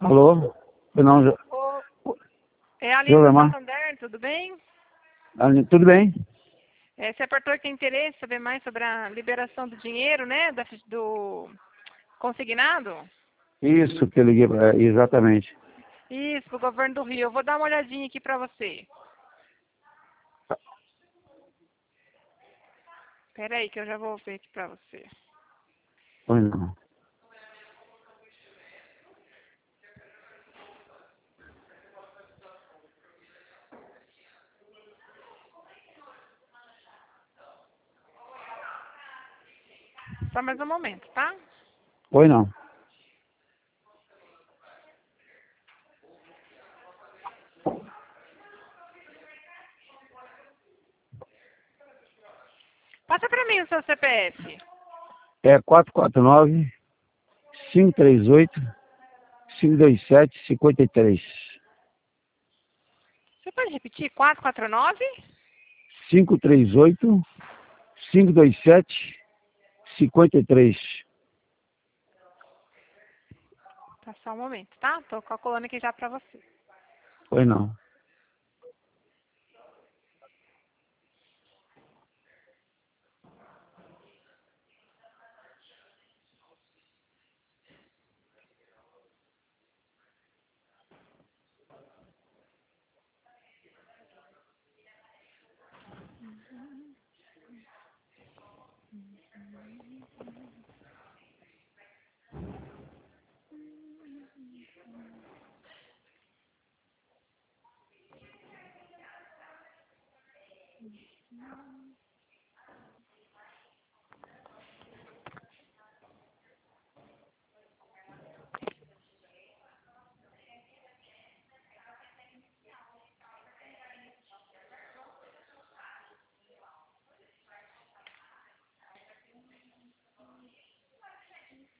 Alô? Não, Ô, é a Aline do Josemar? Santander, tudo bem? Tudo bem? Você apertou que tem interesse em saber mais sobre a liberação do dinheiro, né? Do consignado? Isso que eu liguei exatamente. Isso, pro governo do Rio. Eu vou dar uma olhadinha aqui pra você. Espera aí que eu já vou ver aqui pra você. Pois não. Só mais um momento, tá? Pois não. Passa pra mim o seu CPF. É 449-538-527-53. Você pode repetir? 449? 538-527-53. Tá, só um momento, tá? Tô calculando aqui já pra você. Pois não.